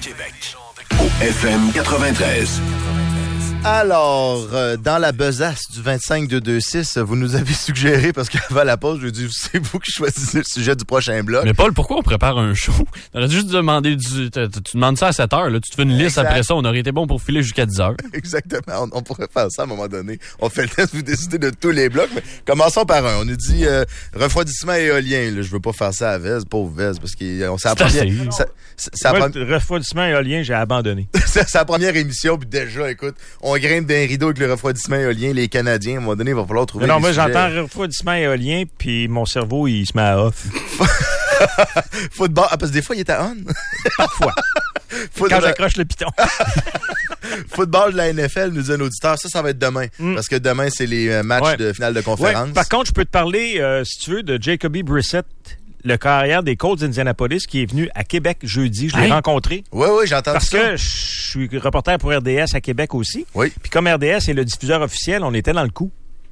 Québec. Au FM 93. Alors, dans la besace du 25-226, vous nous avez suggéré, parce qu'avant la pause, je lui ai dit, c'est vous qui choisissez le sujet du prochain bloc. Mais Paul, pourquoi on prépare un show? T'aurais juste demander tu demandes ça à 7 heures, là. Tu te fais une liste après ça, on aurait été bon pour filer jusqu'à 10 heures. Exactement, on pourrait faire ça à un moment donné. On fait le test, vous décidez de tous les blocs, mais commençons par un. On nous dit refroidissement éolien. Là, je veux pas faire ça à Vez, pauvre Vez, parce qu'on s'est Le refroidissement éolien, j'ai abandonné. C'est la première émission, puis déjà, écoute, on grimpe d'un rideau avec le refroidissement éolien, les Canadiens, à un moment donné, il va falloir trouver. Non, moi, j'entends refroidissement éolien, puis mon cerveau, il se met à off. Football, parce que des fois, il est à on. Parfois. Quand j'accroche le piton. Football de la NFL, nous dit un auditeur, ça va être demain. Parce que demain, c'est les matchs de finale de conférence. Ouais. Par contre, je peux te parler, si tu veux, de Jacoby Brissett, le carrière des Colts d'Indianapolis, qui est venu à Québec jeudi. Je l'ai rencontré. Oui, j'ai entendu ça. Parce que je suis reporter pour RDS à Québec aussi. Oui. Puis comme RDS est le diffuseur officiel, on était dans le coup.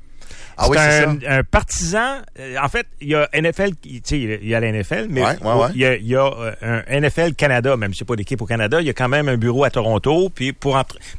C'est un partisan. En fait, il y a NFL, tu sais, il y a la NFL, mais il y a un NFL Canada, même si c'est pas l'équipe au Canada, il y a quand même un bureau à Toronto, puis pour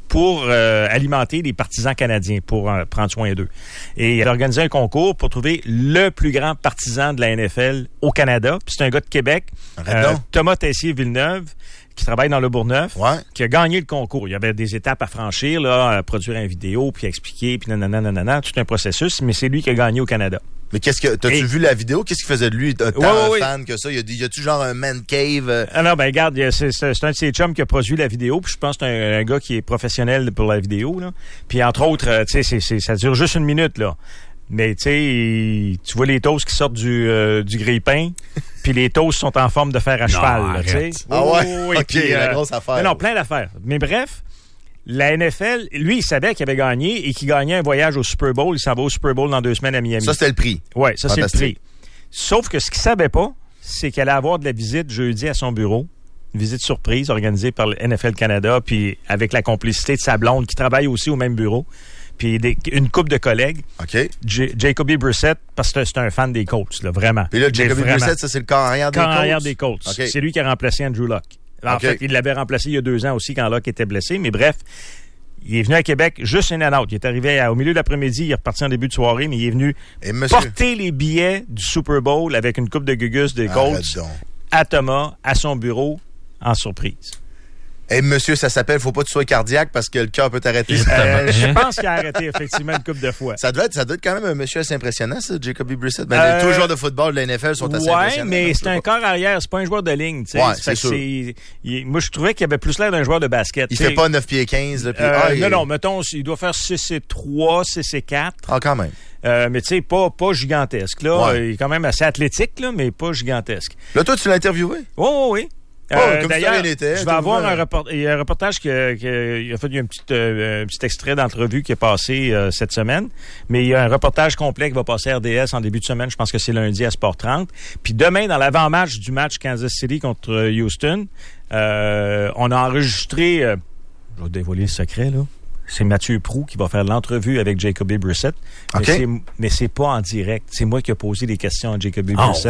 alimenter les partisans canadiens, pour prendre soin d'eux. Et il a organisé un concours pour trouver le plus grand partisan de la NFL au Canada. Puis c'est un gars de Québec, Thomas Tessier-Villeneuve, qui travaille dans le Bourgneuf, qui a gagné le concours. Il y avait des étapes à franchir, là, à produire une vidéo, puis à expliquer, puis nanana, tout un processus, mais c'est lui qui a gagné au Canada. Mais t'as-tu vu la vidéo? Qu'est-ce qu'il faisait de lui? Tant fan que ça? Y a-tu genre un man cave? Ah non, ben regarde, c'est un de ses chums qui a produit la vidéo, puis je pense que c'est un gars qui est professionnel pour la vidéo, là. Puis entre autres, tu sais, ça dure juste 1 minute, là. Mais tu sais, tu vois les toasts qui sortent du grille-pain, puis les toasts sont en forme de fer à cheval. Tu sais. Ah ouais? OK, la grosse affaire. Non, plein d'affaires. Mais bref, la NFL, lui, il savait qu'il avait gagné et qu'il gagnait un voyage au Super Bowl. Il s'en va au Super Bowl dans 2 semaines à Miami. Ça, c'était le prix. Oui, ça, c'est le prix. Sauf que ce qu'il savait pas, c'est qu'elle allait avoir de la visite jeudi à son bureau. Une visite surprise organisée par le NFL Canada, puis avec la complicité de sa blonde qui travaille aussi au même bureau. Puis une couple de collègues. OK. Jacoby Brissett, parce que c'est un fan des Colts, là, vraiment. Puis là, Jacoby Brissett, ça, c'est le carrière des Colts? Carrière des Colts. Okay. C'est lui qui a remplacé Andrew Luck. En fait, il l'avait remplacé il y a 2 ans aussi quand Luck était blessé. Mais bref, il est venu à Québec juste in and out. Il est arrivé au milieu de l'après-midi, il est reparti en début de soirée, mais il est venu porter les billets du Super Bowl avec une coupe de gugus des Colts à Thomas, à son bureau, en surprise. Hey, monsieur, ça s'appelle « Faut pas que tu sois cardiaque parce que le cœur peut t'arrêter. » Je pense qu'il a arrêté effectivement une couple de fois. Ça doit être quand même un monsieur assez impressionnant, ça, Jacoby Brissett. Tous les joueurs de football de la NFL sont assez impressionnants. Oui, mais c'est un corps arrière, c'est pas un joueur de ligne. Ouais, c'est sûr. Moi, je trouvais qu'il avait plus l'air d'un joueur de basket. Il fait pas 9 pieds 15. Là, non, mettons, il doit faire 6'3", 6'4". Ah, quand même. Mais tu sais, pas gigantesque. Là. Il est quand même assez athlétique, là, mais pas gigantesque. Là, toi, tu l'as interviewé? Oui. D'ailleurs, je vais avoir un reportage il a fait un petit extrait d'entrevue qui est passé cette semaine, mais il y a un reportage complet qui va passer à RDS en début de semaine, je pense que c'est lundi à Sport 30. Puis demain, dans l'avant-match du match Kansas City contre Houston, on a enregistré, je vais dévoiler le secret, là. C'est Mathieu Proulx qui va faire l'entrevue avec Jacoby Brissett. Mais c'est pas en direct. C'est moi qui ai posé les questions à Jacoby Brissett.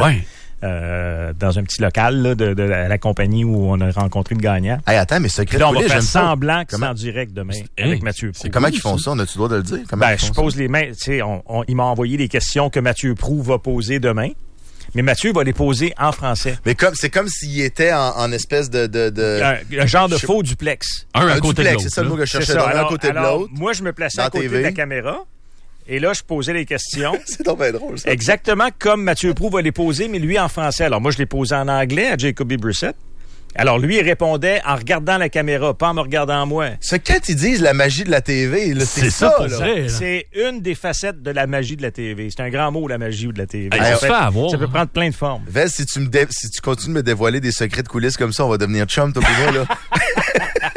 Dans un petit local là, de la compagnie où on a rencontré le gagnant. Hey, attends, mais secret là, on va faire semblant que c'est en direct demain avec Mathieu Proulx. Comment ils font ça? On a-tu le droit de le dire? Je pose les mains. Tu sais, il m'a envoyé les questions que Mathieu Proulx va poser demain. Mais Mathieu va les poser en français. Mais c'est comme s'il était en espèce de... Un genre de faux duplex. Un côté duplex, c'est ça le mot que je cherchais. Un côté de l'autre. Moi, je me plaçais à côté de la caméra. Et là, je posais les questions. C'est donc bien drôle, ça. Exactement comme Mathieu Proulx va les poser, mais lui en français. Alors, moi, je les posais en anglais à Jacoby Brissett. Alors, lui, il répondait en regardant la caméra, pas en me regardant moi. C'est quand ils disent la magie de la TV, là, c'est ça, là. C'est une des facettes de la magie de la TV. C'est un grand mot, la magie de la TV. Ça peut prendre plein de formes. Vez, si tu continues de me dévoiler des secrets de coulisses comme ça, on va devenir chum, toi et moi, là.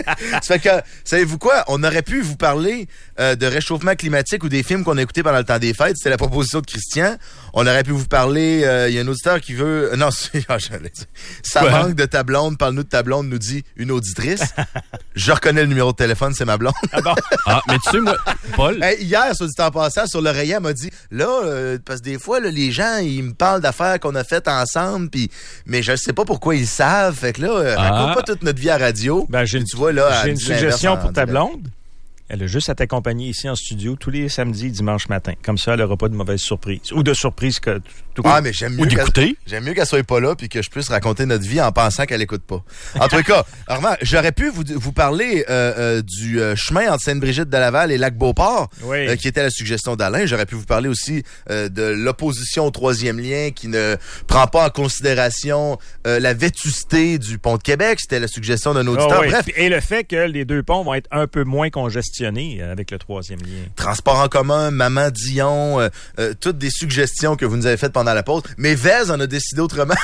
Ça fait que, savez-vous quoi? On aurait pu vous parler de réchauffement climatique ou des films qu'on a écoutés pendant le temps des fêtes. C'était la proposition de Christian. On aurait pu vous parler... Il y a un auditeur qui veut... Non, j'allais dire. Ça manque de ta blonde. Parle-nous de ta blonde, nous dit une auditrice. Je reconnais le numéro de téléphone, c'est ma blonde. Ah bon? Ah, mais tu sais, moi, Paul... Hier, sur du temps passant, sur l'oreiller, elle m'a dit, là, parce que des fois, là, les gens, ils me parlent d'affaires qu'on a faites ensemble, mais je sais pas pourquoi ils savent. Fait que là, raconte pas toute notre vie à radio. Ben, j'ai une suggestion pour ta blonde. Elle a juste à t'accompagner ici en studio tous les samedis et dimanches matin. Comme ça, elle n'aura pas de mauvaise surprise. Ou de surprise que tout mais j'aime mieux qu'elle soit pas là puis que je puisse raconter notre vie en pensant qu'elle écoute pas. En tout cas, Armand, j'aurais pu vous parler du chemin entre Sainte-Brigitte de Laval et Lac-Beauport, qui était la suggestion d'Alain. J'aurais pu vous parler aussi de l'opposition au troisième lien qui ne prend pas en considération la vétusté du pont de Québec. C'était la suggestion d'un auditeur. Bref. Et le fait que les deux ponts vont être un peu moins congestionné avec le troisième lien. Transport en commun, Maman Dion, toutes des suggestions que vous nous avez faites pendant la pause. Mais Vez en a décidé autrement.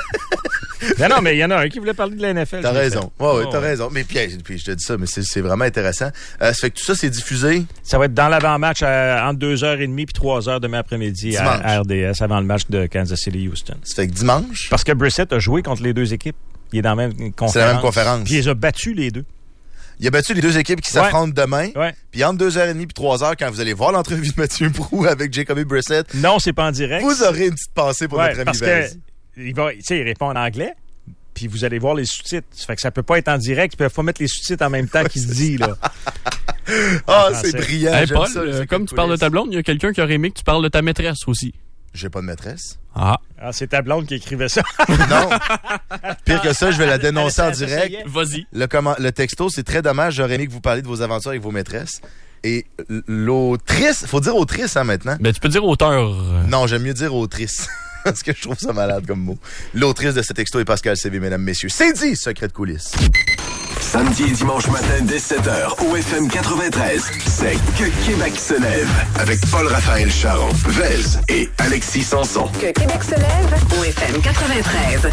Non, mais il y en a un qui voulait parler de la NFL. T'as raison. Oui, t'as raison. Mais puis je te dis ça, mais c'est vraiment intéressant. Ça fait que tout ça, c'est diffusé. Ça va être dans l'avant-match entre 2h30 et 3h demain après-midi à RDS avant le match de Kansas City-Houston. Ça fait que dimanche. Parce que Brissett a joué contre les deux équipes. Il est dans la même conférence. C'est la même conférence. Puis il les a battus les deux. Il a battu les deux équipes qui s'affrontent demain. Ouais. Puis entre 2h30 et 3h, quand vous allez voir l'entrevue de Mathieu Brou avec Jacoby Brissett. Non, c'est pas en direct. Vous aurez une petite pensée pour notre ami parce Vez. Que il répond en anglais. Puis vous allez voir les sous-titres. Ça fait que ça peut pas être en direct. Il faut mettre les sous-titres en même temps qu'il se dit, là. C'est brillant. Hey, Paul, comme tu parles de ta blonde, il y a quelqu'un qui aurait aimé que tu parles de ta maîtresse aussi. J'ai pas de maîtresse. C'est ta blonde qui écrivait ça. Non. Pire que ça, je vais la dénoncer en direct. Vas-y. Le texto, c'est très dommage. J'aurais aimé que vous parliez de vos aventures avec vos maîtresses. Et l'autrice, faut dire autrice, maintenant. Mais tu peux dire auteur. Non, j'aime mieux dire autrice. Parce que je trouve ça malade comme mot. L'autrice de ce texto est Pascal CV, mesdames, messieurs. C'est dit, secret de coulisses. Samedi et dimanche matin dès 7h au FM 93, c'est Que Québec se lève avec Paul-Raphaël Charon, Vez et Alexis Sanson. Que Québec se lève au FM 93.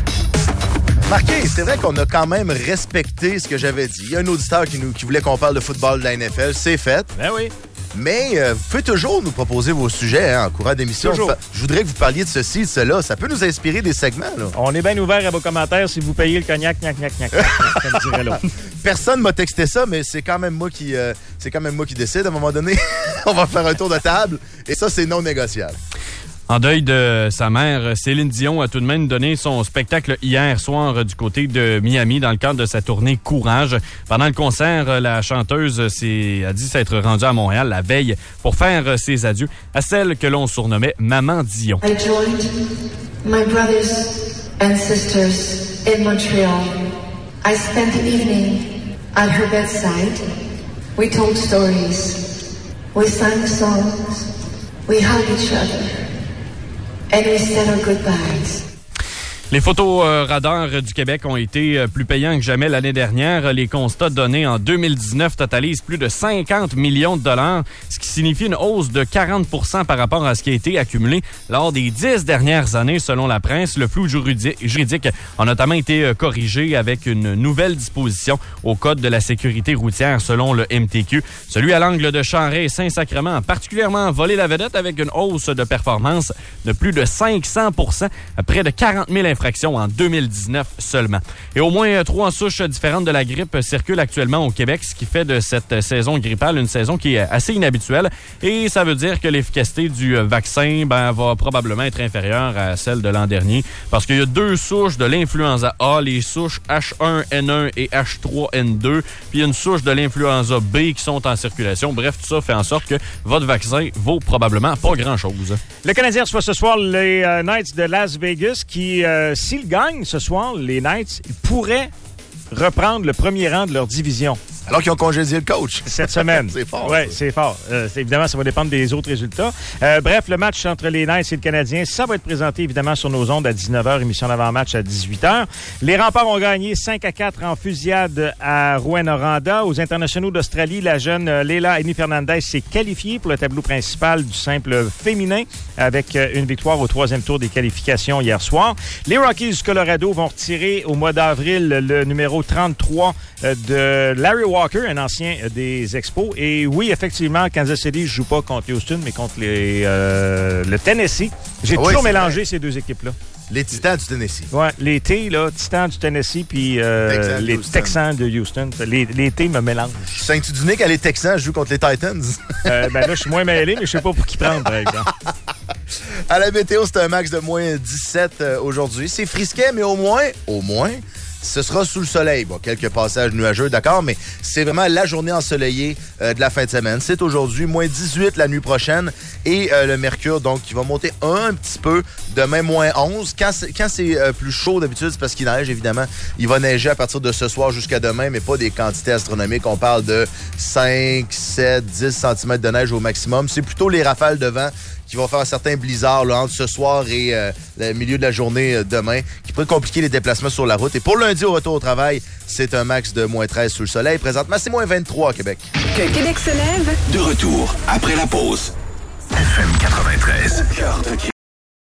Marqué, c'est vrai qu'on a quand même respecté ce que j'avais dit. Il y a un auditeur qui voulait qu'on parle de football de la NFL. C'est fait. Ben oui. Mais vous pouvez toujours nous proposer vos sujets en courant d'émission. Je voudrais que vous parliez de ceci, de cela. Ça peut nous inspirer des segments. Là. On est bien ouvert à vos commentaires si vous payez le cognac, comme dirait l'autre. Personne m'a texté ça, mais c'est quand même moi qui décide. À un moment donné, on va faire un tour de table. Et ça, c'est non négociable. En deuil de sa mère, Céline Dion a tout de même donné son spectacle hier soir du côté de Miami dans le cadre de sa tournée Courage. Pendant le concert, la chanteuse a dit s'être rendue à Montréal la veille pour faire ses adieux à celle que l'on surnommait Maman Dion. I joined my brothers and sisters in Montreal. I spent the evening at her bedside. We told stories. We sang songs. We hugged each other. And we said our goodbyes. Les photos radars du Québec ont été plus payants que jamais l'année dernière. Les constats donnés en 2019 totalisent plus de 50 millions de dollars, ce qui signifie une hausse de 40 % par rapport à ce qui a été accumulé lors des 10 dernières années, selon la presse. Le flou juridique a notamment été corrigé avec une nouvelle disposition au Code de la sécurité routière, selon le MTQ. Celui à l'angle de Charest et Saint-Sacrement a particulièrement volé la vedette avec une hausse de performance de plus de 500 % à près de 40 000 infractions en 2019 seulement. Et au moins 3 souches différentes de la grippe circulent actuellement au Québec, ce qui fait de cette saison grippale une saison qui est assez inhabituelle. Et ça veut dire que l'efficacité du vaccin va probablement être inférieure à celle de l'an dernier, parce qu'il y a 2 souches de l'influenza A, les souches H1N1 et H3N2, puis il y a une souche de l'influenza B qui sont en circulation. Bref, tout ça fait en sorte que votre vaccin vaut probablement pas grand-chose. Le Canadien reçoit ce soir les Knights de Las Vegas qui... s'ils gagnent ce soir, les Knights, ils pourraient reprendre le premier rang de leur division. Alors qu'ils ont congédié le coach. Cette semaine. C'est fort. Oui, c'est fort. Évidemment, ça va dépendre des autres résultats. Bref, le match entre les Knights et le Canadien, ça va être présenté évidemment sur nos ondes à 19h, émission d'avant-match à 18h. Les Remparts ont gagné 5-4 en fusillade à Rouyn-Noranda. Aux internationaux d'Australie, la jeune Leila Amy Fernandez s'est qualifiée pour le tableau principal du simple féminin avec une victoire au 3e tour des qualifications hier soir. Les Rockies du Colorado vont retirer au mois d'avril le numéro 33 de Larry Walker, un ancien des Expos. Et oui, effectivement, Kansas City ne joue pas contre Houston, mais contre le Tennessee. J'ai toujours mélangé ces deux équipes-là. Les Titans du Tennessee. Oui, les T, là, Titans du Tennessee, puis les Texans de Houston. Les T me mélangent. Sais-tu du nez quand les Texans jouent contre les Titans? Ben là, je suis moins mêlé, mais je sais pas pour qui prendre, par exemple. À la météo, c'est un max de moins 17 aujourd'hui. C'est frisquet, mais au moins, ce sera sous le soleil. Bon, quelques passages nuageux, d'accord, mais c'est vraiment la journée ensoleillée de la fin de semaine. C'est aujourd'hui, moins 18 la nuit prochaine et le mercure, donc, qui va monter un petit peu. Demain, moins 11. Quand c'est plus chaud d'habitude, c'est parce qu'il neige, évidemment. Il va neiger à partir de ce soir jusqu'à demain, mais pas des quantités astronomiques. On parle de 5, 7, 10 cm de neige au maximum. C'est plutôt les rafales de vent qui vont faire un certain blizzard là, entre ce soir et le milieu de la journée demain, qui pourrait compliquer les déplacements sur la route. Et pour lundi, au retour au travail, c'est un max de moins 13 sous le soleil. Présentement, c'est moins 23 à Québec. Que Québec se lève. De retour après la pause. FM 93.